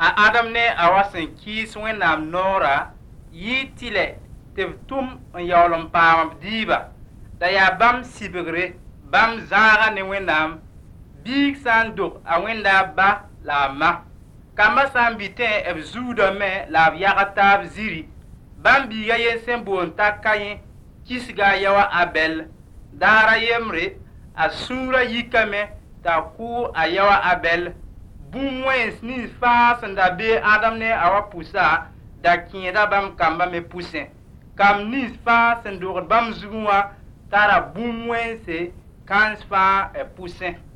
a Adam ne a wa sẽn kɩɩs Wẽnnaam noora yɩ tɩlɛ tɩ b tʋm n yaool n paam b dɩɩba da yaa bãmb sɩbgre bãmb zãaga ne Wẽnnaam biig sã n dog a wẽnda ba la a ma kambã sã n bɩtẽ b zuudame la b yag taab ziri bãmb biiga yen sẽn boond t'a Kayẽ kisga a yao a Abɛl daara yembre a sũurã yikame t'a kʋʋ a yao a Abɛl bũmb wẽns nins fãa sẽn da bee Adam ne a wa pusa da kẽeda bãmb kambã me pʋsẽ kamb nins fãa sẽn dogd bãmb zugẽ wã tara bũmb wẽnse kãns fãa pʋsẽ